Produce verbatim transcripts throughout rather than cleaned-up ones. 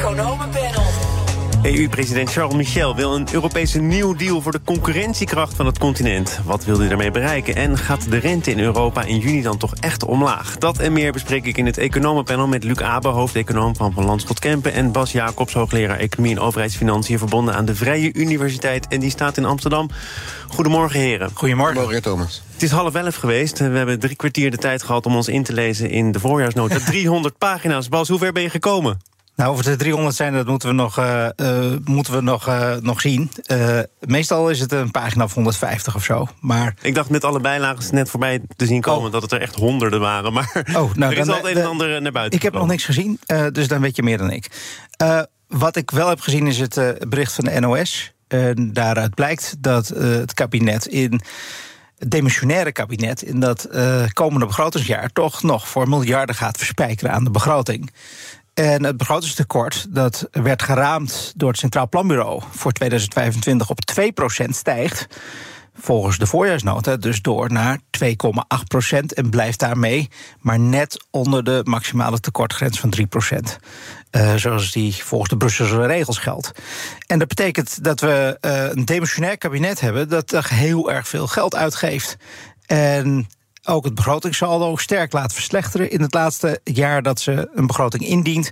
Economenpanel. E U-president Charles Michel wil een Europese New Deal voor de concurrentiekracht van het continent. Wat wil hij daarmee bereiken? En gaat de rente in Europa in juni dan toch echt omlaag? Dat en meer bespreek ik in het Economenpanel met Luc Abe, hoofdeconoom van Van Lanschot Kempen, en Bas Jacobs, hoogleraar Economie en Overheidsfinanciën, verbonden aan de Vrije Universiteit. En die staat in Amsterdam. Goedemorgen, heren. Goedemorgen. Goedemorgen, Thomas. Het is half elf geweest. We hebben drie kwartier de tijd gehad om ons in te lezen in de voorjaarsnota. driehonderd pagina's. Bas, hoe ver ben je gekomen? Nou, of het er driehonderd zijn, dat moeten we nog, uh, uh, moeten we nog, uh, nog zien. Uh, meestal is het een pagina of honderdvijftig of zo. Maar ik dacht met alle bijlagen net voorbij te zien komen oh. dat het er echt honderden waren. Maar oh, nou, er is dan, al het een en ander naar buiten. Ik heb nog niks gezien, uh, dus dan weet je meer dan ik. Uh, wat ik wel heb gezien is het uh, bericht van de N O S. Uh, daaruit blijkt dat uh, het kabinet in... het demissionaire kabinet in dat uh, komende begrotingsjaar toch nog voor miljarden gaat verspijkeren aan de begroting. En het begrotingstekort, dat werd geraamd door het Centraal Planbureau voor tweeduizend vijfentwintig op twee procent stijgt, volgens de voorjaarsnota dus door naar twee komma acht procent en blijft daarmee maar net onder de maximale tekortgrens van drie procent. Uh, zoals die volgens de Brusselse regels geldt. En dat betekent dat we uh, een demissionair kabinet hebben dat er heel erg veel geld uitgeeft. En ook het begrotingssaldo sterk laat verslechteren in het laatste jaar dat ze een begroting indient.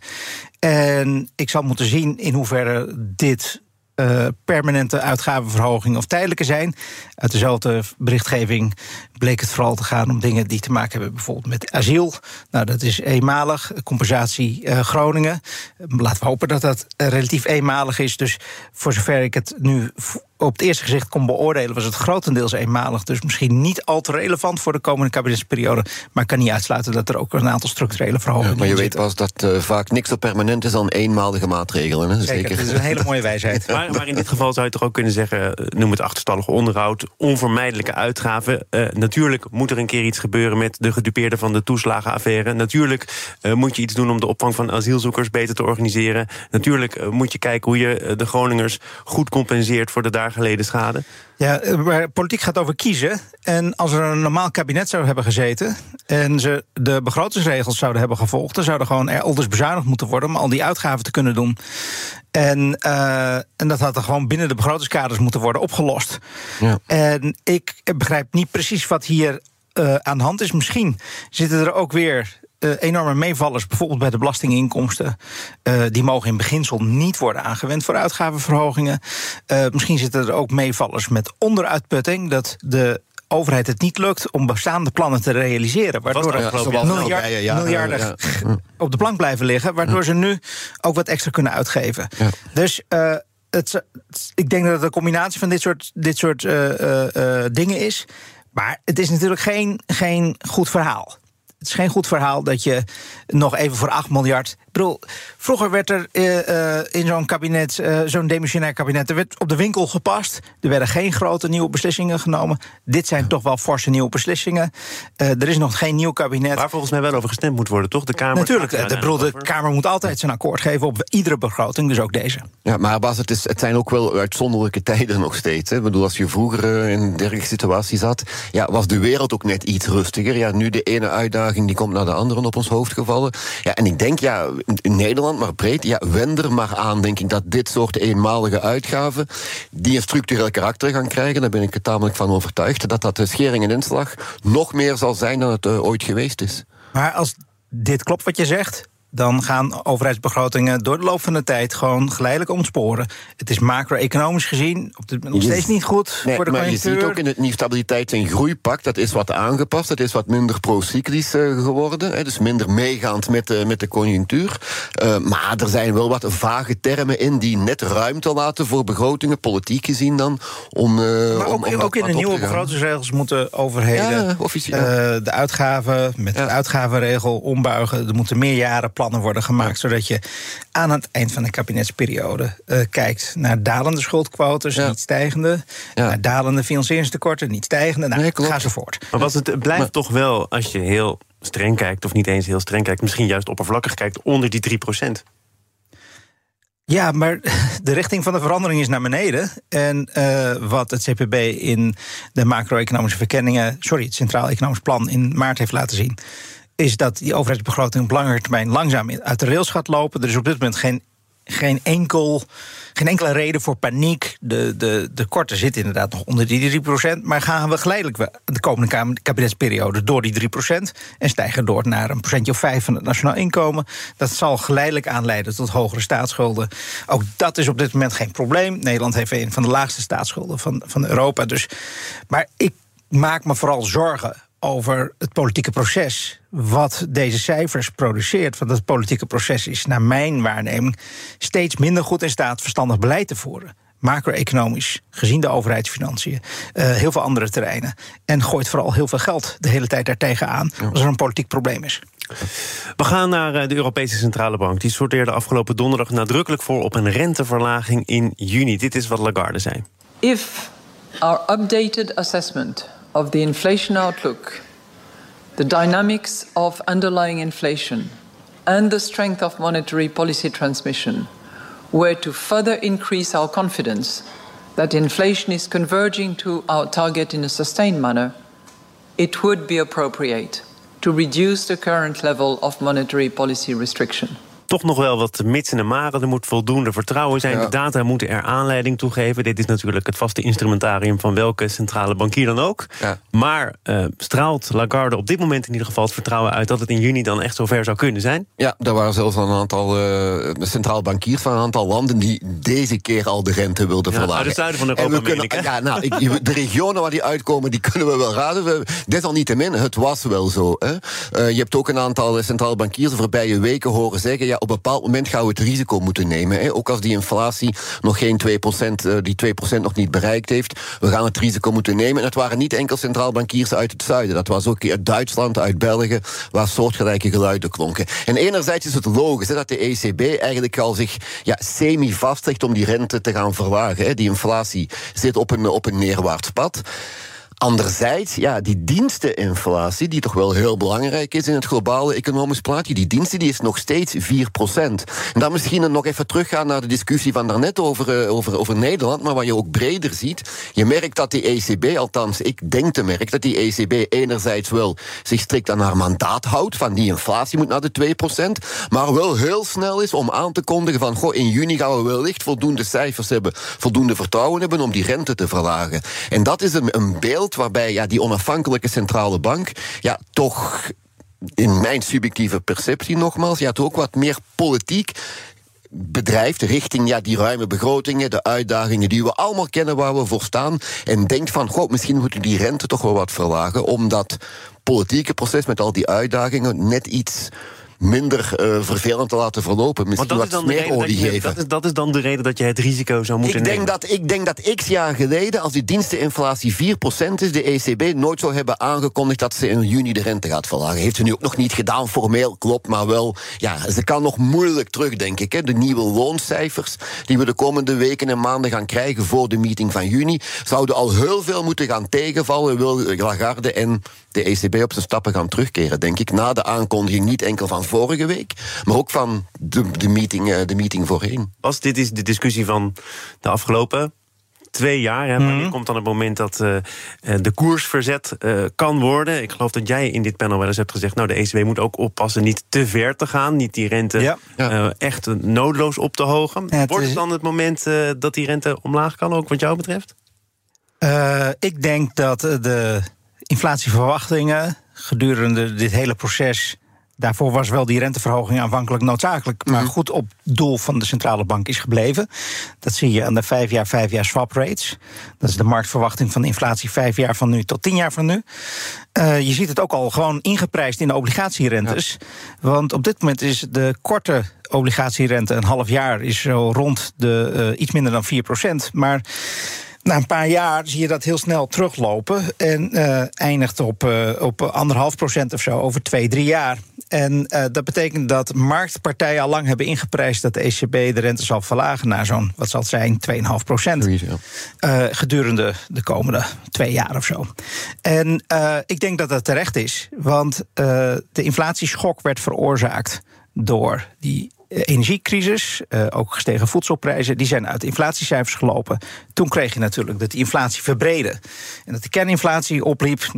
En ik zal moeten zien in hoeverre dit Uh, permanente uitgavenverhogingen of tijdelijke zijn. Uit dezelfde berichtgeving bleek het vooral te gaan om dingen die te maken hebben bijvoorbeeld met asiel. Nou, dat is eenmalig. Compensatie uh, Groningen. Laten we hopen dat dat uh, relatief eenmalig is. Dus voor zover ik het nu op het eerste gezicht kon beoordelen, was het grotendeels eenmalig. Dus misschien niet al te relevant voor de komende kabinetsperiode. Maar ik kan niet uitsluiten dat er ook een aantal structurele verhogingen ja, maar je in weet pas dat uh, vaak niks zo permanent is dan eenmalige maatregelen. Hè? Zeker, Zeker. Dat is een hele mooie wijsheid. maar, maar in dit geval zou je toch ook kunnen zeggen, noem het achterstallig onderhoud, onvermijdelijke uitgaven. Uh, natuurlijk moet er een keer iets gebeuren met de gedupeerden van de toeslagenaffaire. Natuurlijk uh, moet je iets doen om de opvang van asielzoekers beter te organiseren. Natuurlijk uh, moet je kijken hoe je uh, de Groningers goed compenseert voor de daar geleden schade. Ja, maar politiek gaat over kiezen. En als er een normaal kabinet zou hebben gezeten en ze de begrotingsregels zouden hebben gevolgd, dan zouden gewoon er elders bezuinigd moeten worden om al die uitgaven te kunnen doen. En, uh, en dat had er gewoon binnen de begrotingskaders moeten worden opgelost. Ja. En ik begrijp niet precies wat hier uh, aan de hand is. Misschien zitten er ook weer Uh, enorme meevallers, bijvoorbeeld bij de belastinginkomsten. Uh, die mogen in beginsel niet worden aangewend voor uitgavenverhogingen. Uh, misschien zitten er ook meevallers met onderuitputting, dat de overheid het niet lukt om bestaande plannen te realiseren, waardoor er ja, miljard, ja, ja, miljarden ja, ja. op de plank blijven liggen, waardoor ze nu ook wat extra kunnen uitgeven. Ja. Dus uh, het, ik denk dat het een combinatie van dit soort, dit soort uh, uh, uh, dingen is. Maar het is natuurlijk geen, geen goed verhaal. Het is geen goed verhaal dat je nog even voor acht miljard... Ik bedoel, vroeger werd er uh, uh, in zo'n kabinet, uh, zo'n demissionair kabinet, er werd op de winkel gepast. Er werden geen grote nieuwe beslissingen genomen. Dit zijn toch wel forse nieuwe beslissingen. Uh, er is nog geen nieuw kabinet. Waar volgens mij wel over gestemd moet worden, toch? De Kamer. Natuurlijk, de, bedoel, de Kamer moet altijd zijn akkoord geven op iedere begroting, dus ook deze. Ja, maar Bas, het, is, het zijn ook wel uitzonderlijke tijden nog steeds. Hè. Ik bedoel, als je vroeger uh, in een dergelijke situatie zat, ja, was de wereld ook net iets rustiger. Ja, nu de ene uitdaging die komt naar de andere op ons hoofd gevallen. Ja, en ik denk, ja, in Nederland, maar breed, ja, wend er maar aan, denk ik, dat dit soort eenmalige uitgaven, die een structureel karakter gaan krijgen, daar ben ik er tamelijk van overtuigd, dat dat de schering en inslag nog meer zal zijn dan het uh, ooit geweest is. Maar als dit klopt wat je zegt, dan gaan overheidsbegrotingen door de loop van de tijd gewoon geleidelijk ontsporen. Het is macro-economisch gezien op dit moment nog steeds niet goed nee, voor de maar conjunctuur. Je ziet ook in het nieuw stabiliteits- en groeipact, dat is wat aangepast, dat is wat minder pro-cyclisch uh, geworden, hè, dus minder meegaand met de, met de conjunctuur. Uh, maar er zijn wel wat vage termen in die net ruimte laten voor begrotingen, politiek gezien dan, om uh, Maar ook, om, om ook in de nieuwe begrotingsregels moeten overheden ja, officieel. Uh, de uitgaven met ja. de uitgavenregel ombuigen. Er moeten meerjaren plannen worden gemaakt, ja. zodat je aan het eind van de kabinetsperiode uh, kijkt naar dalende schuldquotes, ja. niet stijgende, ja. naar dalende financieringstekorten, niet stijgende, nou, nee, ga zo voort. Maar was het blijft maar, toch wel, als je heel streng kijkt, of niet eens heel streng kijkt, misschien juist oppervlakkig kijkt, onder die drie procent. Ja, maar de richting van de verandering is naar beneden. En uh, wat het C P B in de macro-economische verkenningen, sorry, het Centraal Economisch Plan in maart heeft laten zien, is dat die overheidsbegroting op langere termijn langzaam uit de rails gaat lopen. Er is op dit moment geen geen enkel... Geen enkele reden voor paniek. De, de, de korte zit inderdaad nog onder die drie procent. Maar gaan we geleidelijk de komende kabinetsperiode door die drie procent... en stijgen door naar een procentje of vijf van het nationaal inkomen. Dat zal geleidelijk aanleiden tot hogere staatsschulden. Ook dat is op dit moment geen probleem. Nederland heeft een van de laagste staatsschulden van, van Europa. Dus, maar ik maak me vooral zorgen over het politieke proces, wat deze cijfers produceert. Want het politieke proces is naar mijn waarneming steeds minder goed in staat verstandig beleid te voeren. Macro-economisch, gezien de overheidsfinanciën, uh, heel veel andere terreinen. En gooit vooral heel veel geld de hele tijd daartegen aan als er een politiek probleem is. We gaan naar de Europese Centrale Bank. Die sorteerde afgelopen donderdag nadrukkelijk voor op een renteverlaging in juni. Dit is wat Lagarde zei. If our updated assessment of the inflation outlook, the dynamics of underlying inflation, and the strength of monetary policy transmission were to further increase our confidence that inflation is converging to our target in a sustained manner, it would be appropriate to reduce the current level of monetary policy restriction. Toch nog wel wat mitsen en maren. Er moet voldoende vertrouwen zijn. Ja. De data moeten er aanleiding toe geven. Dit is natuurlijk het vaste instrumentarium van welke centrale bankier dan ook. Ja. Maar uh, straalt Lagarde op dit moment in ieder geval het vertrouwen uit dat het in juni dan echt zover zou kunnen zijn? Ja, er waren zelfs een aantal uh, centraal bankiers van een aantal landen die deze keer al de rente wilden ja, verlagen. Uit het zuiden van Europa, kunnen, ik, ja, nou, ik, de regionen waar die uitkomen, die kunnen we wel raden. We, desalniettemin, het was wel zo. Hè. Uh, je hebt ook een aantal centraal bankiers de voorbije weken horen zeggen, ja, op een bepaald moment gaan we het risico moeten nemen. Hè. Ook als die inflatie nog geen twee procent, uh, die twee procent nog niet bereikt heeft. We gaan het risico moeten nemen. En het waren niet enkel centraal bankiers uit het zuiden. Dat was ook uit Duitsland, uit België, waar soortgelijke geluiden klonken. En enerzijds is het logisch hè, dat de E C B eigenlijk al zich ja, semi-vastlegt om die rente te gaan verlagen. Hè. Die inflatie zit op een, op een neerwaarts pad. Anderzijds, ja, die diensteninflatie, die toch wel heel belangrijk is in het globale economisch plaatje, die diensten die is nog steeds vier procent. En dan misschien nog even teruggaan naar de discussie van daarnet over, uh, over, over Nederland, maar wat je ook breder ziet, je merkt dat die E C B, althans ik denk te merken, dat die E C B enerzijds wel zich strikt aan haar mandaat houdt, van die inflatie moet naar de twee procent, maar wel heel snel is om aan te kondigen van, goh, in juni gaan we wellicht voldoende cijfers hebben, voldoende vertrouwen hebben om die rente te verlagen. En dat is een, een beeld waarbij ja, die onafhankelijke centrale bank ja, toch, in mijn subjectieve perceptie nogmaals, ja, toch ook wat meer politiek bedrijft richting ja, die ruime begrotingen, de uitdagingen die we allemaal kennen waar we voor staan, en denkt van, goh, misschien moeten die rente toch wel wat verlagen, om dat politieke proces met al die uitdagingen net iets minder uh, vervelend te laten verlopen. Misschien wat meer olie geven. Dat is, dat is dan de reden dat je het risico zou moeten ik denk nemen? Dat, ik denk dat x jaar geleden, als die diensteninflatie vier procent is, de E C B nooit zou hebben aangekondigd dat ze in juni de rente gaat verlagen. Heeft ze nu ook nog niet gedaan, formeel, klopt, maar wel, ja, ze kan nog moeilijk terug, denk ik. Hè. De nieuwe looncijfers die we de komende weken en maanden gaan krijgen voor de meeting van juni, zouden al heel veel moeten gaan tegenvallen, wil Lagarde en de E C B op zijn stappen gaan terugkeren, denk ik, na de aankondiging niet enkel van vorige week, maar ook van de, de, meeting, de meeting voorheen. Bas, dit is de discussie van de afgelopen twee jaar. Hè, mm-hmm. komt dan het moment dat uh, de koers verzet uh, kan worden. Ik geloof dat jij in dit panel wel eens hebt gezegd, nou, de E C B moet ook oppassen niet te ver te gaan, niet die rente ja. uh, echt noodloos op te hogen. Ja, het Wordt het dan het moment uh, dat die rente omlaag kan, ook wat jou betreft? Uh, ik denk dat de inflatieverwachtingen gedurende dit hele proces, daarvoor was wel die renteverhoging aanvankelijk noodzakelijk, maar mm-hmm. goed op doel van de centrale bank is gebleven. Dat zie je aan de vijf jaar, vijf jaar swap rates. Dat is de marktverwachting van de inflatie vijf jaar van nu tot tien jaar van nu. Uh, je ziet het ook al gewoon ingeprijsd in de obligatierentes. Ja. Want op dit moment is de korte obligatierente, een half jaar, is zo rond de uh, iets minder dan vier procent. Maar na een paar jaar zie je dat heel snel teruglopen en uh, eindigt op, uh, op anderhalf procent of zo over twee, drie jaar. En uh, dat betekent dat marktpartijen al lang hebben ingeprijsd dat de E C B de rente zal verlagen naar zo'n, wat zal het zijn, twee komma vijf procent. Uh, gedurende de komende twee jaar of zo. En uh, ik denk dat dat terecht is, want uh, de inflatieschok werd veroorzaakt door die energiecrisis, uh, ook gestegen voedselprijzen, die zijn uit de inflatiecijfers gelopen. Toen kreeg je natuurlijk dat die inflatie verbreedde en dat de kerninflatie opliep. Nou,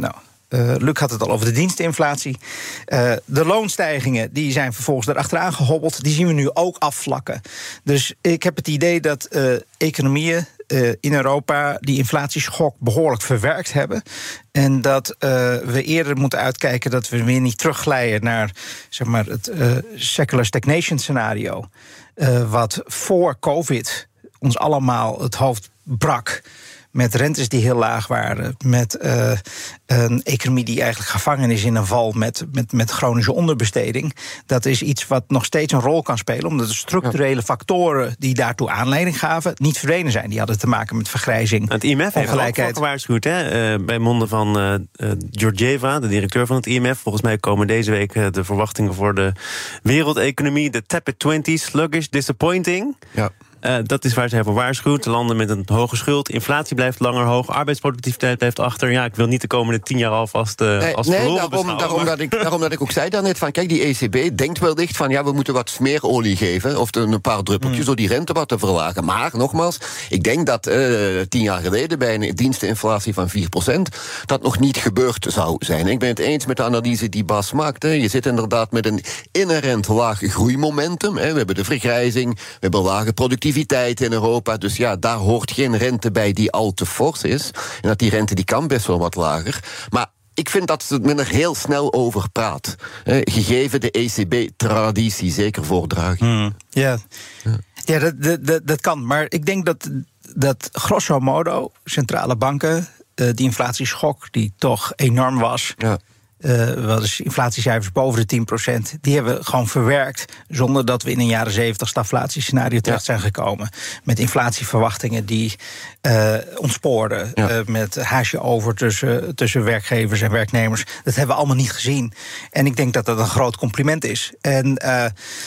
Uh, Luc had het al over de diensteninflatie. Uh, de loonstijgingen die zijn vervolgens erachteraan gehobbeld. Die zien we nu ook afvlakken. Dus ik heb het idee dat uh, economieën uh, in Europa die inflatieschok behoorlijk verwerkt hebben. En dat uh, we eerder moeten uitkijken dat we weer niet terugglijden naar zeg maar, het uh, secular stagnation scenario. Uh, wat voor COVID ons allemaal het hoofd brak. Met rentes die heel laag waren. Met uh, een economie die eigenlijk gevangen is in een val met, met, met chronische onderbesteding. Dat is iets wat nog steeds een rol kan spelen. Omdat de structurele factoren die daartoe aanleiding gaven niet verdwenen zijn. Die hadden te maken met vergrijzing. Het I M F heeft ook voor gewaarschuwd. Hè? Uh, bij monden van uh, uh, Georgieva, de directeur van het I M F. Volgens mij komen deze week uh, de verwachtingen voor de wereldeconomie. De tepid twinties, sluggish, disappointing. Ja. Uh, dat is waar ze hebben waarschuwd. Landen met een hoge schuld, inflatie blijft langer hoog, arbeidsproductiviteit blijft achter. Ja, ik wil niet de komende tien jaar alvast uh, nee, als nee, verloren daarom, beschouwen. Daarom dat, ik, daarom dat ik ook zei daarnet van, kijk, die E C B denkt wellicht van, ja, we moeten wat smeerolie geven, of een paar druppeltjes, mm. door die rente wat te verlagen. Maar, nogmaals, ik denk dat uh, tien jaar geleden bij een diensteninflatie van vier procent dat nog niet gebeurd zou zijn. Ik ben het eens met de analyse die Bas maakt. Hè. Je zit inderdaad met een inherent laag groeimomentum. Hè. We hebben de vergrijzing, we hebben lage productiviteit in Europa. Dus ja, daar hoort geen rente bij die al te fors is. En dat die rente die kan best wel wat lager. Maar ik vind dat men er heel snel over praat. Eh, gegeven de E C B-traditie, zeker voordragen. Mm, yeah. Ja, ja dat, dat, dat kan. Maar ik denk dat, dat grosso modo centrale banken uh, die inflatieschok, die toch enorm was. Ja. Uh, wel dus inflatiecijfers boven de tien procent... die hebben we gewoon verwerkt zonder dat we in een jaren zeventig stagflatiescenario terecht zijn gekomen. Met inflatieverwachtingen die uh, ontspoorden. Ja. Uh, met haasje over tussen, tussen werkgevers en werknemers. Dat hebben we allemaal niet gezien. En ik denk dat dat een groot compliment is. En uh,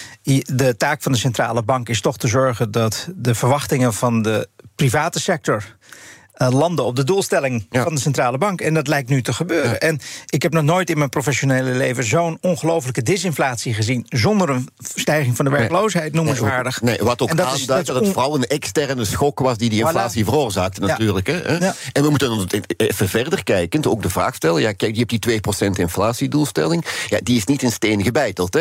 de taak van de centrale bank is toch te zorgen dat de verwachtingen van de private sector Uh, landen op de doelstelling ja. van de centrale bank. En dat lijkt nu te gebeuren. Ja. En ik heb nog nooit in mijn professionele leven zo'n ongelofelijke disinflatie gezien zonder een stijging van de werkloosheid, noemenswaardig. Nee, nee, wat ook aanduidt dat, dat het on... vooral een externe schok was die die inflatie voilà. veroorzaakte natuurlijk. Ja. Hè? Ja. En we moeten even verder kijken, ook de vraag stellen, ja, kijk, je hebt die twee procent inflatiedoelstelling, ja, die is niet in steen gebeiteld. Hè.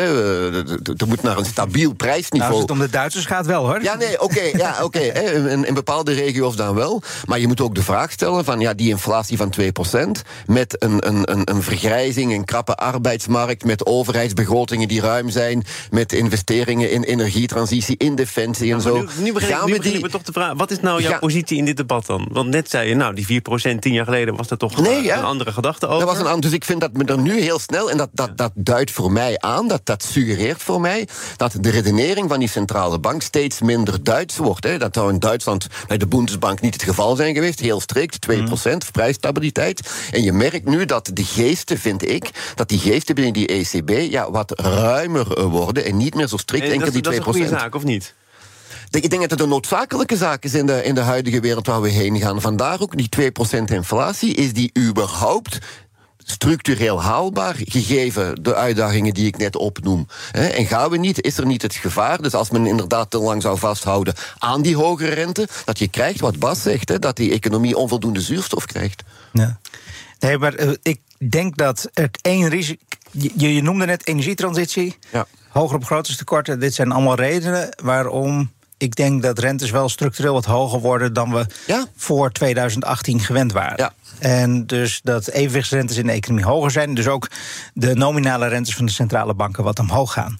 Er moet naar een stabiel prijsniveau. Nou, als het om de Duitsers gaat wel, hoor. Ja, nee, oké, okay, ja, okay, in, in bepaalde regio's dan wel. Maar je moet ook de vraag stellen van, ja, die inflatie van twee procent met een, een, een, een vergrijzing, een krappe arbeidsmarkt, met overheidsbegrotingen die ruim zijn, met investeringen in energietransitie, in defensie en ja, zo. Nu, nu begin, gaan nu we die... we toch te vragen, wat is nou jouw ja. positie in dit debat dan? Want net zei je, nou, die vier procent tien jaar geleden was er toch nee, ja. een andere gedachte over. Dat was een, dus ik vind dat men er nu heel snel, en dat, dat, ja. dat duidt voor mij aan, dat, dat suggereert voor mij, dat de redenering van die centrale bank steeds minder Duits wordt. Hè. Dat zou in Duitsland bij de Bundesbank niet het geval zijn geweest. Heel strikt, twee procent, mm. prijsstabiliteit. En je merkt nu dat de geesten, vind ik, dat die geesten binnen die E C B ja, wat ruimer worden en niet meer zo strikt en enkel dat, die twee procent. Dat is een goede zaak, of niet? Ik denk dat het een noodzakelijke zaak is in de, in de huidige wereld waar we heen gaan. Vandaar ook die twee procent inflatie. Is die überhaupt structureel haalbaar, gegeven de uitdagingen die ik net opnoem? En gaan we niet, is er niet het gevaar, dus als men inderdaad te lang zou vasthouden aan die hogere rente, dat je krijgt wat Bas zegt, dat die economie onvoldoende zuurstof krijgt? Ja. Nee, maar uh, ik denk dat het één risico... Je, je noemde net energietransitie, ja. hoger begrotingstekorten. Dit zijn allemaal redenen waarom ik denk dat rentes wel structureel wat hoger worden dan we ja. voor twintig achttien gewend waren. Ja. En dus dat evenwichtsrentes in de economie hoger zijn. Dus ook de nominale rentes van de centrale banken wat omhoog gaan.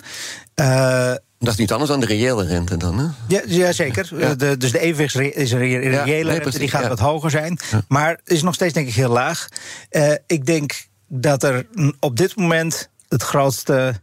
Uh, Dat is niet anders dan de reële rente dan, hè? Ja, ja zeker. Ja. De, dus de evenwichtsrente is een reële ja, nee, rente, precies, die gaat ja. wat hoger zijn. Ja. Maar is nog steeds denk ik heel laag. Uh, ik denk dat er op dit moment het grootste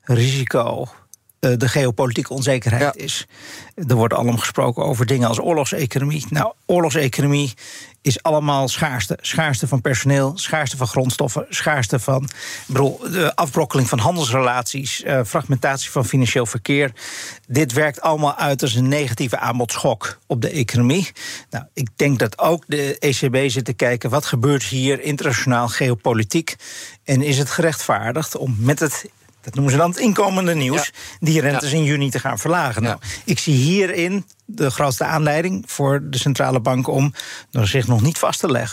risico de geopolitieke onzekerheid ja. is. Er wordt alom gesproken over dingen als oorlogseconomie. Nou, oorlogseconomie is allemaal schaarste. Schaarste van personeel, schaarste van grondstoffen, schaarste van ik bedoel, de afbrokkeling van handelsrelaties, uh, fragmentatie van financieel verkeer. Dit werkt allemaal uit als een negatieve aanbodschok op de economie. Nou, ik denk dat ook de E C B zit te kijken, wat gebeurt hier internationaal geopolitiek? En is het gerechtvaardigd om met het, dat noemen ze dan het inkomende nieuws, ja. die rentes ja. in juni te gaan verlagen. Ja. Nou, ik zie hierin de grootste aanleiding voor de centrale bank om zich nog niet vast te leggen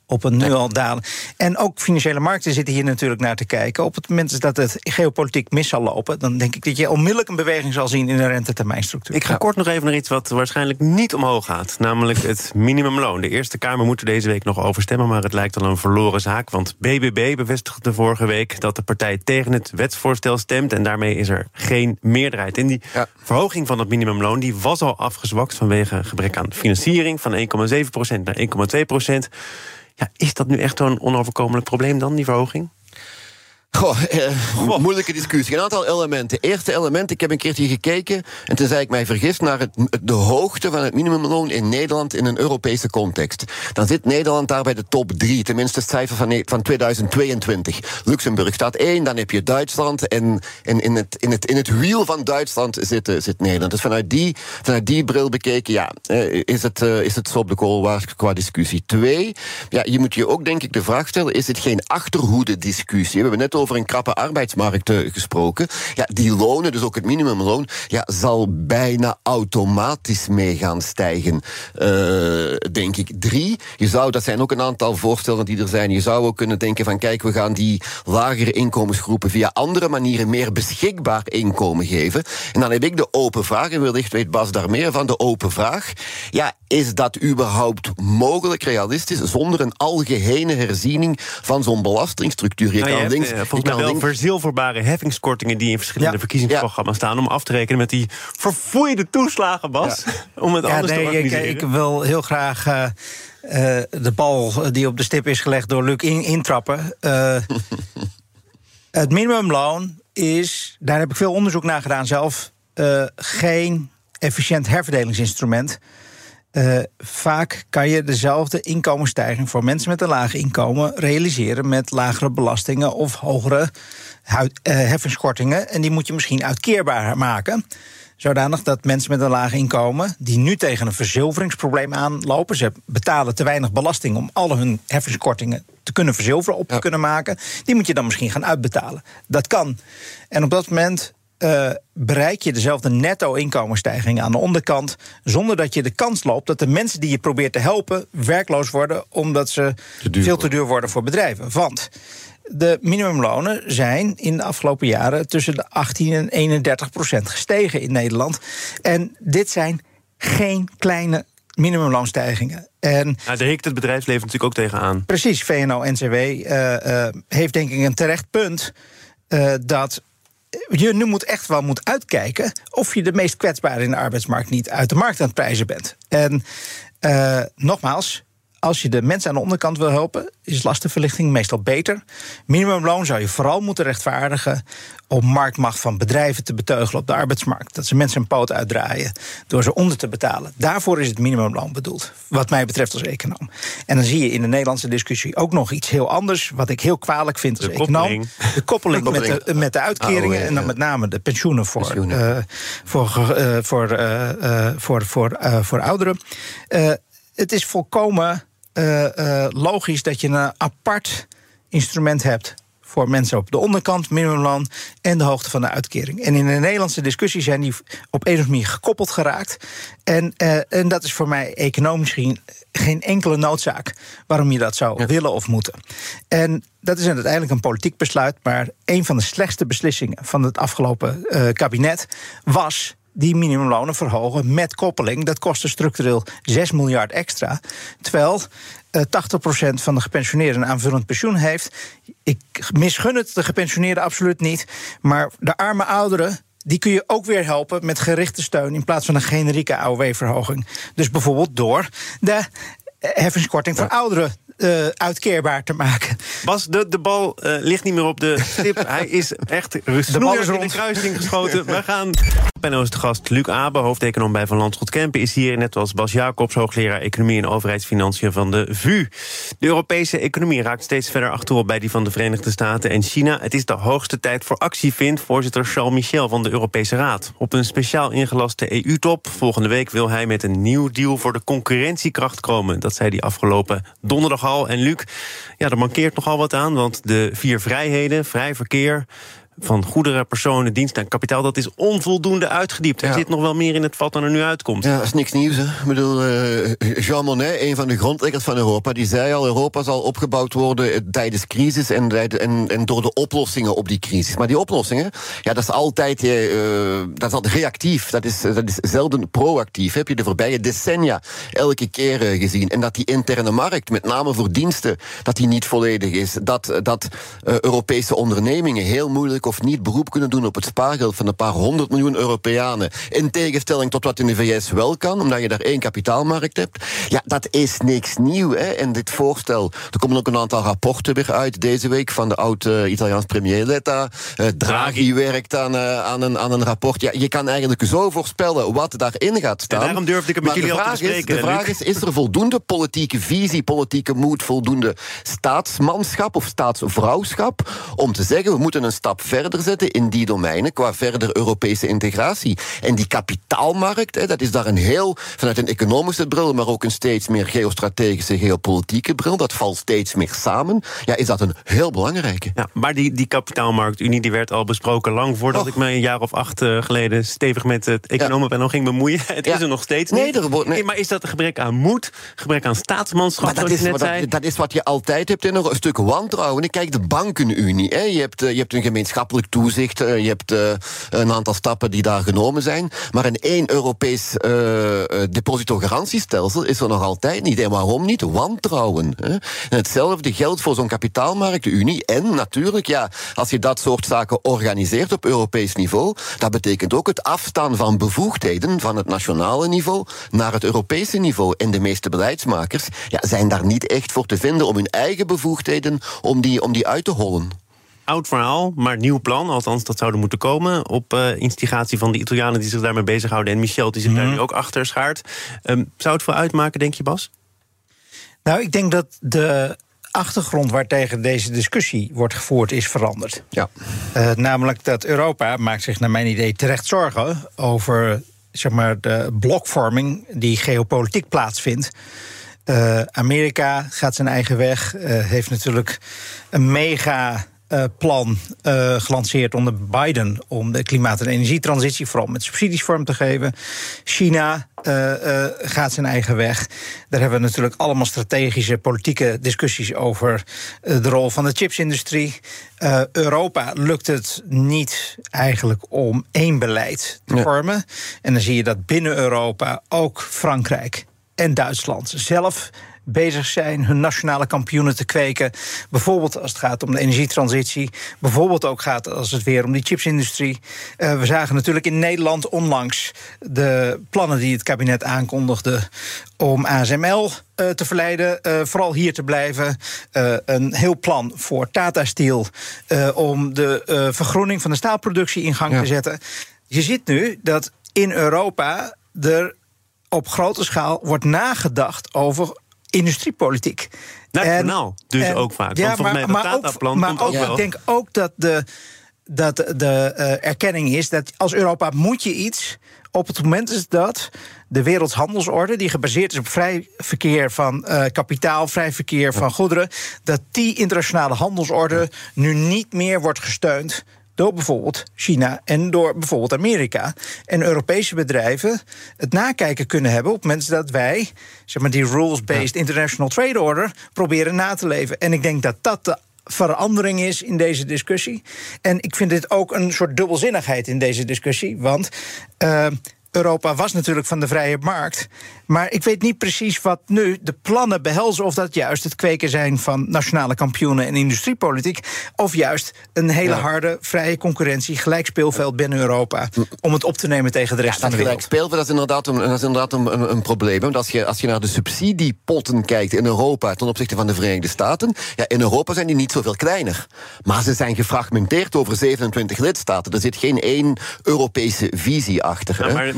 op een nu al dalen. En ook financiële markten zitten hier natuurlijk naar te kijken. Op het moment dat het geopolitiek mis zal lopen, dan denk ik dat je onmiddellijk een beweging zal zien in de rentetermijnstructuur. Ik ga kort nog even naar iets wat waarschijnlijk niet omhoog gaat. Namelijk het minimumloon. De Eerste Kamer moet er deze week nog over stemmen, maar het lijkt al een verloren zaak. Want B B B bevestigde vorige week dat de partij tegen het wetsvoorstel stemt. En daarmee is er geen meerderheid. En die ja. verhoging van het minimumloon die was al afgezwakt vanwege gebrek aan financiering van één komma zeven procent naar één komma twee procent. Ja, is dat nu echt zo'n onoverkomelijk probleem dan, die verhoging? Goh, eh, moeilijke discussie. Een aantal elementen. Eerste element, ik heb een keertje gekeken, en tenzij ik mij vergis, naar het, de hoogte van het minimumloon in Nederland in een Europese context. Dan zit Nederland daar bij de top drie, tenminste het cijfer van, van tweeduizend tweeëntwintig. Luxemburg staat één, dan heb je Duitsland, en, en in, het, in, het, in het wiel van Duitsland zit, zit Nederland. Dus vanuit die, vanuit die bril bekeken, ja, is het, is het zo op de kool qua discussie. Twee, ja, je moet je ook denk ik de vraag stellen, is het geen achterhoede discussie? We hebben net over over een krappe arbeidsmarkt uh, gesproken. Ja, die lonen, dus ook het minimumloon, ja, zal bijna automatisch mee gaan stijgen, uh, denk ik. Drie, je zou, dat zijn ook een aantal voorstellen die er zijn, je zou ook kunnen denken van, kijk, we gaan die lagere inkomensgroepen via andere manieren meer beschikbaar inkomen geven. En dan heb ik de open vraag, en wellicht weet Bas daar meer van, de open vraag. Ja, is dat überhaupt mogelijk, realistisch, zonder een algehele herziening van zo'n belastingstructuur? Je nou, kan je links... hebt, uh, volgens mij wel links... verzilverbare heffingskortingen die in verschillende ja. verkiezingsprogramma's ja. staan, om af te rekenen met die verfoeide toeslagen, Bas. Ja. Om het ja, anders nee, te organiseren. Ik, ik wil heel graag uh, uh, de bal die op de stip is gelegd door Luc in, intrappen. Uh, het minimumloon is, daar heb ik veel onderzoek naar gedaan zelf, uh, geen efficiënt herverdelingsinstrument. Uh, vaak kan je dezelfde inkomensstijging voor mensen met een laag inkomen realiseren met lagere belastingen of hogere huid, uh, heffingskortingen. En die moet je misschien uitkeerbaar maken. Zodanig dat mensen met een laag inkomen, die nu tegen een verzilveringsprobleem aanlopen, ze betalen te weinig belasting om alle hun heffingskortingen te kunnen verzilveren, op te ja. kunnen maken, die moet je dan misschien gaan uitbetalen. Dat kan. En op dat moment Uh, bereik je dezelfde netto-inkomensstijging aan de onderkant, zonder dat je de kans loopt dat de mensen die je probeert te helpen werkloos worden, omdat ze te duur veel te duur worden voor bedrijven. Want de minimumlonen zijn in de afgelopen jaren tussen de achttien en eenendertig procent gestegen in Nederland. En dit zijn geen kleine minimumloonstijgingen. En nou, daar hikt het bedrijfsleven natuurlijk ook tegenaan. Precies, V N O N C W uh, uh, heeft denk ik een terecht punt uh, dat je nu moet echt wel moet uitkijken of je de meest kwetsbare in de arbeidsmarkt niet uit de markt aan het prijzen bent. En uh, nogmaals, als je de mensen aan de onderkant wil helpen, is lastenverlichting meestal beter. Minimumloon zou je vooral moeten rechtvaardigen om marktmacht van bedrijven te beteugelen op de arbeidsmarkt. Dat ze mensen een poot uitdraaien door ze onder te betalen. Daarvoor is het minimumloon bedoeld, wat mij betreft als econoom. En dan zie je in de Nederlandse discussie ook nog iets heel anders, wat ik heel kwalijk vind als de econoom. Koppeling. De koppeling met de, met de uitkeringen, oh, en dan met name de pensioenen voor, pensioenen. Uh, voor, uh, voor, uh, uh, voor, voor, uh, voor ouderen. Uh, het is volkomen Uh, uh, logisch dat je een apart instrument hebt voor mensen op de onderkant, minimumloon en de hoogte van de uitkering. En in de Nederlandse discussie zijn die op een of andere manier gekoppeld geraakt. En, uh, en dat is voor mij economisch geen, geen enkele noodzaak waarom je dat zou ja. willen of moeten. En dat is uiteindelijk een politiek besluit, maar een van de slechtste beslissingen van het afgelopen uh, kabinet was die minimumlonen verhogen met koppeling. Dat kostte structureel zes miljard extra. Terwijl uh, tachtig procent van de gepensioneerden een aanvullend pensioen heeft. Ik misgun het de gepensioneerden absoluut niet. Maar de arme ouderen, die kun je ook weer helpen met gerichte steun in plaats van een generieke A O W-verhoging. Dus bijvoorbeeld door de heffingskorting voor ja. ouderen Uh, uitkeerbaar te maken. Bas, de, de bal uh, ligt niet meer op de stip. Hij is echt snoeihard in de kruising geschoten. We gaan... Panel is de gast Luc Abe, hoofdeconoom bij Van Lanschot Kempen, is hier, net als Bas Jacobs, hoogleraar Economie en Overheidsfinanciën van de V U. De Europese economie raakt steeds verder achterop bij die van de Verenigde Staten en China. Het is de hoogste tijd voor actie, vindt voorzitter Charles Michel van de Europese Raad. Op een speciaal ingelaste E U-top volgende week wil hij met een nieuw deal voor de concurrentiekracht komen. Dat zei hij afgelopen donderdag al. En Luc, ja, er mankeert nogal wat aan, want de vier vrijheden, vrij verkeer, van goederen, personen, diensten en kapitaal, dat is onvoldoende uitgediept. Er ja. zit nog wel meer in het vat dan er nu uitkomt. Ja, dat is niks nieuws. Hè. Ik bedoel, uh, Jean Monnet, een van de grondleggers van Europa, die zei al, Europa zal opgebouwd worden tijdens crisis en, en, en door de oplossingen op die crisis. Maar die oplossingen, ja, dat is altijd uh, dat is altijd reactief. Dat is, dat is zelden proactief. Heb je de voorbije decennia elke keer uh, gezien. En dat die interne markt, met name voor diensten, dat die niet volledig is. Dat, dat uh, Europese ondernemingen heel moeilijk of niet beroep kunnen doen op het spaargeld van een paar honderd miljoen Europeanen. In tegenstelling tot wat in de V S wel kan, omdat je daar één kapitaalmarkt hebt. Ja, dat is niks nieuw. Hè. En dit voorstel, er komen ook een aantal rapporten weer uit deze week van de oud-Italiaans uh, premier Letta. Uh, Draghi werkt aan, uh, aan, een, aan een rapport. Ja, je kan eigenlijk zo voorspellen wat daarin gaat staan. En daarom durfde ik het met jullie al te bespreken. De vraag is, is er voldoende politieke visie, politieke moed, voldoende staatsmanschap of staatsvrouwschap om te zeggen, we moeten een stap verder zetten in die domeinen qua verder Europese integratie. En die kapitaalmarkt, hè, dat is daar een heel, vanuit een economische bril, maar ook een steeds meer geostrategische, geopolitieke bril, dat valt steeds meer samen. Ja, is dat een heel belangrijke. Ja, maar die, die kapitaalmarktunie, die werd al besproken lang voordat oh. ik me een jaar of acht uh, geleden stevig met het economenpanel ja. ging bemoeien. Het ja. is er nog steeds niet. Nee, er wordt, nee. nee, maar is dat een gebrek aan moed, gebrek aan staatsmanschap, maar dat zoals is, je net dat, zei? Dat is wat je altijd hebt in een stuk wantrouwen. Kijk, de bankenunie. Hè. Je, hebt, je hebt een gemeenschappelijk toezicht. Je hebt uh, een aantal stappen die daar genomen zijn. Maar een één Europees uh, depositogarantiestelsel is er nog altijd niet. En waarom niet? Wantrouwen. Hè. En hetzelfde geldt voor zo'n kapitaalmarktunie. En natuurlijk, ja, als je dat soort zaken organiseert op Europees niveau, dat betekent ook het afstaan van bevoegdheden van het nationale niveau naar het Europese niveau. En de meeste beleidsmakers ja, zijn daar niet echt voor te vinden om hun eigen bevoegdheden om die, om die uit te hollen. Oud verhaal, maar nieuw plan. Althans, dat zou er moeten komen. Op uh, instigatie van de Italianen die zich daarmee bezighouden. En Michel, die zich mm. daar nu ook achter schaart. Um, zou het veel uitmaken, denk je, Bas? Nou, ik denk dat de achtergrond waartegen deze discussie wordt gevoerd is veranderd. Ja. Uh, namelijk dat Europa maakt zich naar mijn idee terecht zorgen over, zeg maar, de blokvorming die geopolitiek plaatsvindt. Uh, Amerika gaat zijn eigen weg, uh, heeft natuurlijk een mega Uh, plan uh, gelanceerd onder Biden om de klimaat- en energietransitie vooral met subsidies vorm te geven. China uh, uh, gaat zijn eigen weg. Daar hebben we natuurlijk allemaal strategische politieke discussies over uh, de rol van de chipsindustrie. Uh, Europa lukt het niet eigenlijk om één beleid te ja. vormen. En dan zie je dat binnen Europa ook Frankrijk en Duitsland zelf bezig zijn hun nationale kampioenen te kweken. Bijvoorbeeld als het gaat om de energietransitie. Bijvoorbeeld ook gaat als het weer om die chipsindustrie. Uh, we zagen natuurlijk in Nederland onlangs de plannen die het kabinet aankondigde om A S M L uh, te verleiden, uh, vooral hier te blijven. Uh, een heel plan voor Tata Steel uh, om de uh, vergroening van de staalproductie in gang ja. te zetten. Je ziet nu dat in Europa er op grote schaal wordt nagedacht over industriepolitiek. Nationaal, dus en, ook vaak. Ja, want volgens mij maar, dat Tata-plan maar komt ook, ook ja. wel. Ik denk ook dat de, dat de uh, erkenning is dat als Europa moet je iets op het moment is dat de wereldhandelsorde, die gebaseerd is op vrij verkeer van uh, kapitaal, vrij verkeer van goederen, dat die internationale handelsorde nu niet meer wordt gesteund door bijvoorbeeld China en door bijvoorbeeld Amerika. En Europese bedrijven het nakijken kunnen hebben op het moment dat wij, zeg maar, die rules-based ja. international trade order proberen na te leven. En ik denk dat dat de verandering is in deze discussie. En ik vind dit ook een soort dubbelzinnigheid in deze discussie, want Uh, Europa was natuurlijk van de vrije markt. Maar ik weet niet precies wat nu de plannen behelzen. Of dat juist het kweken zijn van nationale kampioenen en industriepolitiek. Of juist een hele ja. harde, vrije concurrentie, gelijk speelveld binnen Europa. Om het op te nemen tegen de rest ja, van de wereld. Gelijk speelveld, dat is inderdaad een, dat is inderdaad een, een, een probleem. Want als je, als je naar de subsidiepotten kijkt in Europa ten opzichte van de Verenigde Staten. Ja, in Europa zijn die niet zoveel kleiner. Maar ze zijn gefragmenteerd over zevenentwintig lidstaten. Er zit geen één Europese visie achter. Ja, maar, maar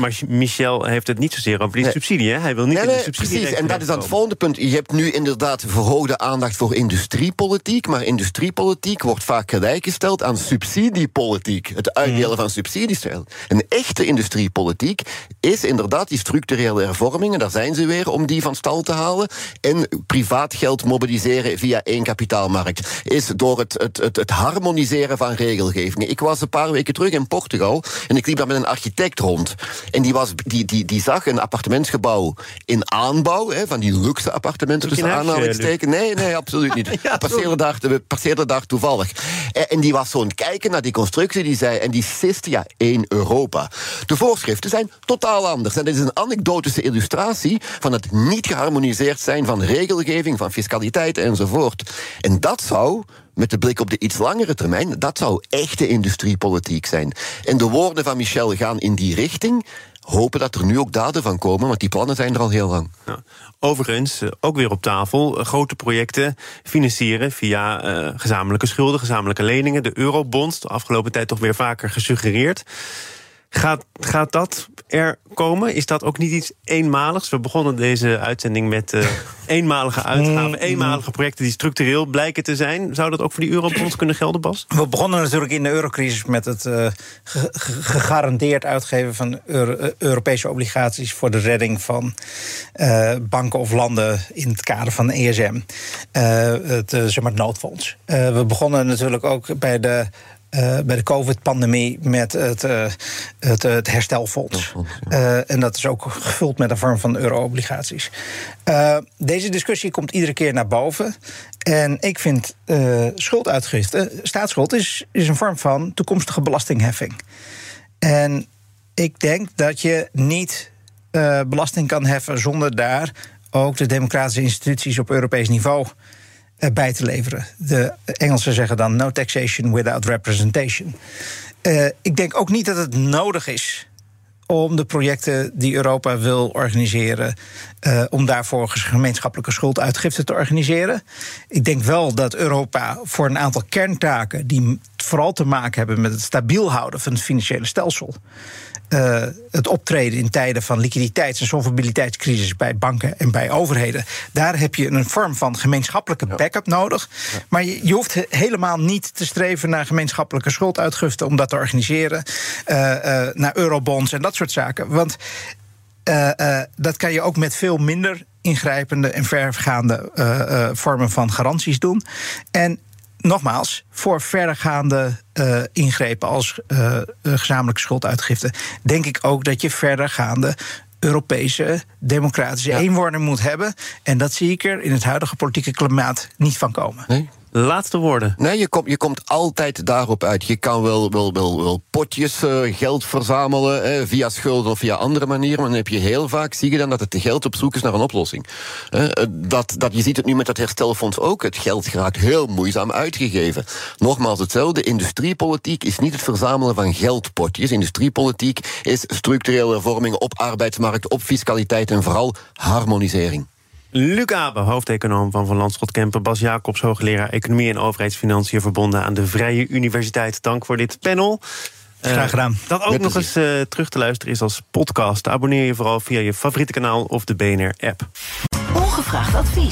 maar Michel heeft het niet zozeer over die nee. subsidie. Hè? Hij wil niet nee, in de nee, subsidie. Precies, en dat is dan het volgende punt. Je hebt nu inderdaad verhoogde aandacht voor industriepolitiek, maar industriepolitiek wordt vaak gelijkgesteld aan subsidiepolitiek. Het uitdelen mm. van subsidies. Een echte industriepolitiek is inderdaad die structurele hervormingen, daar zijn ze weer, om die van stal te halen. En privaat geld mobiliseren via één kapitaalmarkt. Is door het, het, het, het harmoniseren van regelgevingen. Ik was een paar weken terug in Portugal en ik liep daar met een architect rond. En die, was, die, die, die zag een appartementsgebouw in aanbouw, hè, van die luxe appartementen tussen aanhalingstekens. Nee, nee, absoluut niet. ja, passeerde, daar, passeerde daar toevallig. En die was zo'n kijken naar die constructie, die zei, en die siste, ja, één Europa. De voorschriften zijn totaal anders. En dit is een anekdotische illustratie van het niet geharmoniseerd zijn van regelgeving, van fiscaliteit enzovoort. En dat zou, met de blik op de iets langere termijn, dat zou echte industriepolitiek zijn. En de woorden van Michel gaan in die richting. Hopen dat er nu ook daden van komen, want die plannen zijn er al heel lang. Ja. Overigens, ook weer op tafel, grote projecten financieren via uh, gezamenlijke schulden, gezamenlijke leningen. De eurobonds, de afgelopen tijd toch weer vaker gesuggereerd. Gaat, gaat dat er komen? Is dat ook niet iets eenmaligs? We begonnen deze uitzending met uh, eenmalige uitgaven, eenmalige projecten die structureel blijken te zijn. Zou dat ook voor die eurobonds kunnen gelden, Bas? We begonnen natuurlijk in de eurocrisis met het uh, ge- gegarandeerd uitgeven van Euro- Europese obligaties voor de redding van uh, banken of landen in het kader van de E S M. Uh, het, uh, zeg maar het noodfonds. Uh, we begonnen natuurlijk ook bij de Uh, bij de COVID-pandemie met het, uh, het, uh, het herstelfonds. Uh, en dat is ook gevuld met een vorm van euro-obligaties. Uh, deze discussie komt iedere keer naar boven. En ik vind uh, schulduitgifte, staatsschuld, is, is een vorm van toekomstige belastingheffing. En ik denk dat je niet uh, belasting kan heffen zonder daar ook de democratische instituties op Europees niveau bij te leveren. De Engelsen zeggen dan no taxation without representation. Uh, ik denk ook niet dat het nodig is om de projecten die Europa wil organiseren, Uh, om daarvoor gemeenschappelijke schulduitgifte te organiseren. Ik denk wel dat Europa voor een aantal kerntaken die vooral te maken hebben met het stabiel houden van het financiële stelsel, Uh, het optreden in tijden van liquiditeits- en solvabiliteitscrisis bij banken en bij overheden, daar heb je een vorm van gemeenschappelijke backup nodig. Ja. Maar je, je hoeft helemaal niet te streven naar gemeenschappelijke schulduitgifte om dat te organiseren, uh, uh, naar eurobonds en dat soort zaken. Want Uh, uh, dat kan je ook met veel minder ingrijpende en vergaande uh, uh, vormen van garanties doen. En nogmaals, voor verdergaande uh, ingrepen als uh, uh, gezamenlijke schulduitgifte denk ik ook dat je verdergaande Europese democratische ja. eenworder moet hebben. En dat zie ik er in het huidige politieke klimaat niet van komen. Nee? Laatste woorden. Nee, je, kom, je komt altijd daarop uit. Je kan wel, wel, wel, wel potjes uh, geld verzamelen, eh, via schulden of via andere manieren, maar dan heb je heel vaak, zie je dan dat het geld op zoek is naar een oplossing. Eh, dat, dat, je ziet het nu met dat herstelfonds ook. Het geld geraakt heel moeizaam uitgegeven. Nogmaals hetzelfde, industriepolitiek is niet het verzamelen van geldpotjes. Industriepolitiek is structurele hervormingen op arbeidsmarkt, op fiscaliteit en vooral harmonisering. Luc Abe, hoofdeconoom van Van Lanschot Kempen. Bas Jacobs, hoogleraar Economie en Overheidsfinanciën, verbonden aan de Vrije Universiteit. Dank voor dit panel. Graag gedaan. Uh, dat ook Met nog eens uh, terug te luisteren is als podcast. Abonneer je vooral via je favoriete kanaal of de B N R-app. Ongevraagd advies.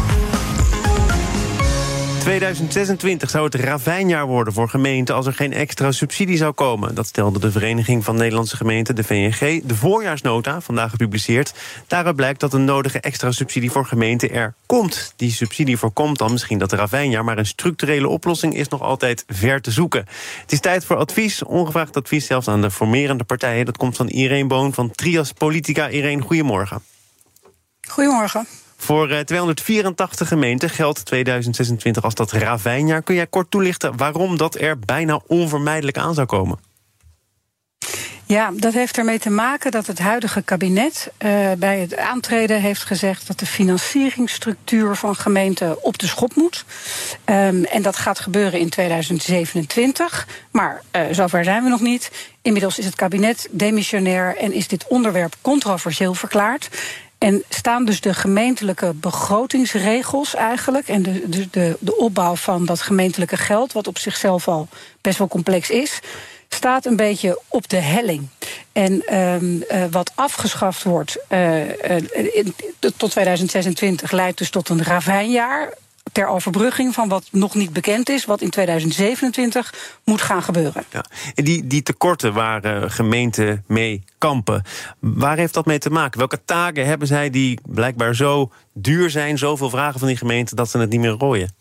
tweeduizend zesentwintig zou het ravijnjaar worden voor gemeenten als er geen extra subsidie zou komen. Dat stelde de Vereniging van Nederlandse Gemeenten, de V N G. De voorjaarsnota, vandaag gepubliceerd. Daaruit blijkt dat een nodige extra subsidie voor gemeenten er komt. Die subsidie voorkomt dan misschien dat ravijnjaar, maar een structurele oplossing is nog altijd ver te zoeken. Het is tijd voor advies, ongevraagd advies, zelfs aan de formerende partijen. Dat komt van Irene Boon van Trias Politica. Irene, goedemorgen. Goedemorgen. Voor tweehonderdvierentachtig gemeenten geldt tweeduizend zesentwintig als dat ravijnjaar. Kun jij kort toelichten waarom dat er bijna onvermijdelijk aan zou komen? Ja, dat heeft ermee te maken dat het huidige kabinet uh, bij het aantreden heeft gezegd dat de financieringsstructuur van gemeenten op de schop moet. Um, en dat gaat gebeuren in tweeduizend zevenentwintig. Maar uh, zover zijn we nog niet. Inmiddels is het kabinet demissionair en is dit onderwerp controversieel verklaard. En staan dus de gemeentelijke begrotingsregels eigenlijk en de, de, de, de opbouw van dat gemeentelijke geld, wat op zichzelf al best wel complex is, staat een beetje op de helling. En um, uh, wat afgeschaft wordt uh, uh, in, tot tweeduizend zesentwintig leidt dus tot een ravijnjaar ter overbrugging van wat nog niet bekend is, wat in tweeduizend zevenentwintig moet gaan gebeuren. Ja. En die, die tekorten waar uh, gemeenten mee kampen, waar heeft dat mee te maken? Welke taken hebben zij die blijkbaar zo duur zijn, zoveel vragen van die gemeenten, dat ze het niet meer rooien?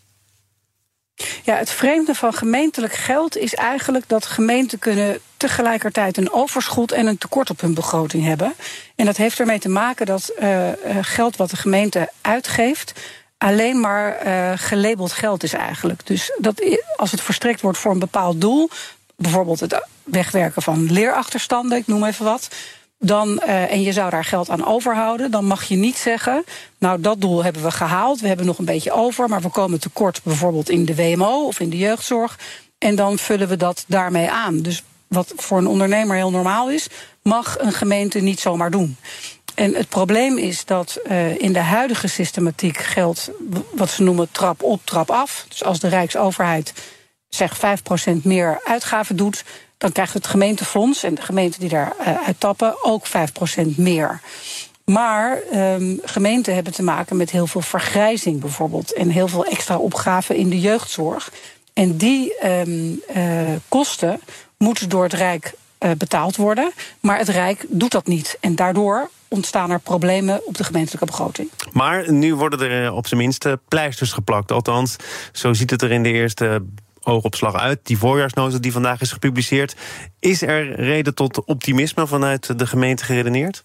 Ja, het vreemde van gemeentelijk geld is eigenlijk dat gemeenten kunnen tegelijkertijd een overschot en een tekort op hun begroting hebben. En dat heeft ermee te maken dat uh, geld wat de gemeente uitgeeft alleen maar uh, gelabeld geld is eigenlijk. Dus dat als het verstrekt wordt voor een bepaald doel, bijvoorbeeld het wegwerken van leerachterstanden, ik noem even wat, dan, uh, en je zou daar geld aan overhouden, dan mag je niet zeggen, nou, dat doel hebben we gehaald, we hebben nog een beetje over, maar we komen tekort bijvoorbeeld in de W M O of in de jeugdzorg, en dan vullen we dat daarmee aan. Dus wat voor een ondernemer heel normaal is, mag een gemeente niet zomaar doen. En het probleem is dat uh, in de huidige systematiek geldt wat ze noemen trap op, trap af. Dus als de Rijksoverheid zeg vijf procent meer uitgaven doet, dan krijgt het gemeentefonds en de gemeenten die daar uh, uit tappen ook vijf procent meer. Maar um, gemeenten hebben te maken met heel veel vergrijzing bijvoorbeeld en heel veel extra opgaven in de jeugdzorg. En die um, uh, kosten moeten door het Rijk uh, betaald worden, maar het Rijk doet dat niet. En daardoor ontstaan er problemen op de gemeentelijke begroting. Maar nu worden er op zijn minst pleisters geplakt. Althans, zo ziet het er in de eerste oogopslag uit. Die voorjaarsnota die vandaag is gepubliceerd. Is er reden tot optimisme vanuit de gemeente geredeneerd?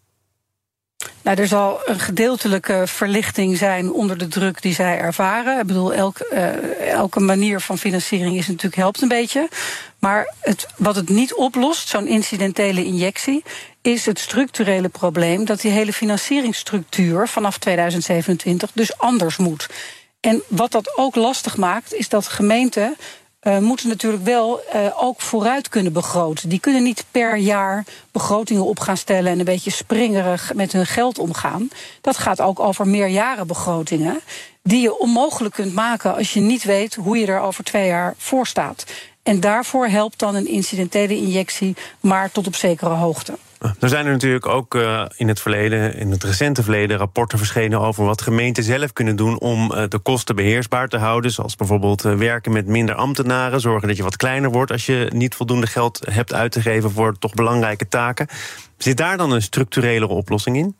Nou, er zal een gedeeltelijke verlichting zijn onder de druk die zij ervaren. Ik bedoel, elk, uh, elke manier van financiering is natuurlijk helpt een beetje. Maar het, wat het niet oplost, zo'n incidentele injectie, is het structurele probleem dat die hele financieringsstructuur vanaf tweeduizend zevenentwintig dus anders moet. En wat dat ook lastig maakt, is dat gemeenten Uh, moeten natuurlijk wel uh, ook vooruit kunnen begroten. Die kunnen niet per jaar begrotingen op gaan stellen en een beetje springerig met hun geld omgaan. Dat gaat ook over meerjarenbegrotingen die je onmogelijk kunt maken als je niet weet hoe je er over twee jaar voor staat. En daarvoor helpt dan een incidentele injectie, maar tot op zekere hoogte. Er zijn er natuurlijk ook uh, in het verleden, in het recente verleden, rapporten verschenen over wat gemeenten zelf kunnen doen om uh, de kosten beheersbaar te houden. Zoals bijvoorbeeld uh, werken met minder ambtenaren, zorgen dat je wat kleiner wordt als je niet voldoende geld hebt uit te geven voor toch belangrijke taken. Zit daar dan een structurele oplossing in?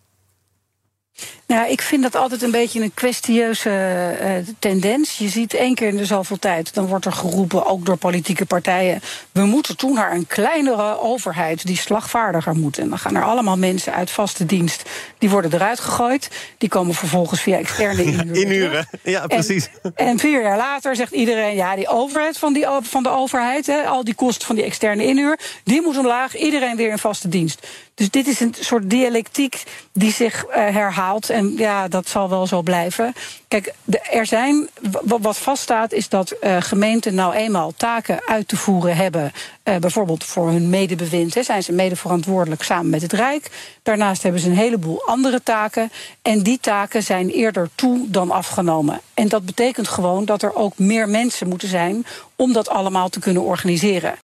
Nou, ik vind dat altijd een beetje een kwestieuze uh, tendens. Je ziet één keer in de zoveel tijd, dan wordt er geroepen, ook door politieke partijen, we moeten toe naar een kleinere overheid die slagvaardiger moet. En dan gaan er allemaal mensen uit vaste dienst, die worden eruit gegooid. Die komen vervolgens via externe inhuren. Inhuren, ja, precies. En, en vier jaar later zegt iedereen, ja, die overheid van, die, van de overheid, hè, al die kosten van die externe inhuur, die moet omlaag, iedereen weer in vaste dienst. Dus dit is een soort dialectiek die zich uh, herhaalt. En ja, dat zal wel zo blijven. Kijk, de, er zijn, wat vaststaat is dat uh, gemeenten nou eenmaal taken uit te voeren hebben. Uh, bijvoorbeeld voor hun medebewind, hè, zijn ze medeverantwoordelijk samen met het Rijk. Daarnaast hebben ze een heleboel andere taken. En die taken zijn eerder toe dan afgenomen. En dat betekent gewoon dat er ook meer mensen moeten zijn om dat allemaal te kunnen organiseren.